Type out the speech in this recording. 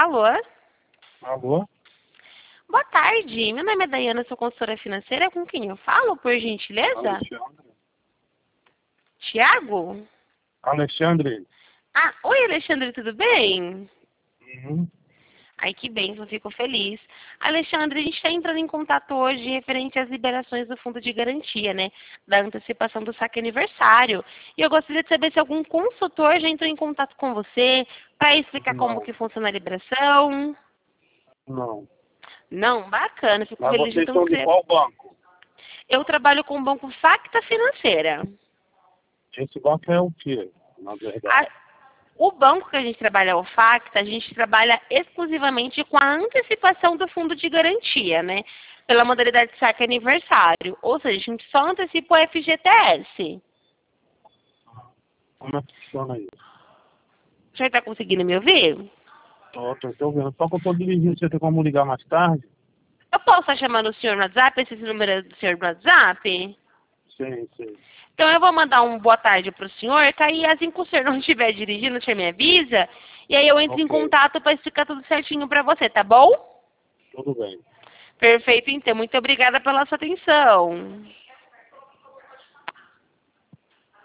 Alô? Alô? Boa tarde. Meu nome é Daiana, sou consultora financeira. Com quem eu falo, por gentileza? Alexandre. Tiago? Alexandre. Ah, oi, Alexandre, tudo bem? Uhum. Ai, que bem, fico feliz. Alexandre, a gente está entrando em contato hoje referente às liberações do fundo de garantia, né? Da antecipação do saque aniversário. E eu gostaria de saber se algum consultor já entrou em contato com você para explicar como Não, que funciona a liberação. não. Não, bacana, fico Mas feliz vocês então são que de você... qual banco? Eu trabalho com o Banco Facta Financeira. Esse banco é o quê, na verdade? A- O banco que a gente trabalha, o Facta, a gente trabalha exclusivamente com a antecipação do fundo de garantia, né? Pela modalidade de saque aniversário. Ou seja, a gente só antecipa o FGTS. Como é que funciona isso? Já está conseguindo me ouvir? Tô vendo. Só que eu tô dirigindo, você tem como ligar mais tarde? Eu posso estar chamando o senhor no WhatsApp, esse número é do senhor no WhatsApp? Sim, sim. Então eu vou mandar um boa tarde para o senhor, que aí assim que o senhor não estiver dirigindo, o senhor me avisa, e aí eu entro em Ok, contato para explicar tudo certinho para você, tá bom? tudo bem. Perfeito, então. Muito obrigada pela sua atenção.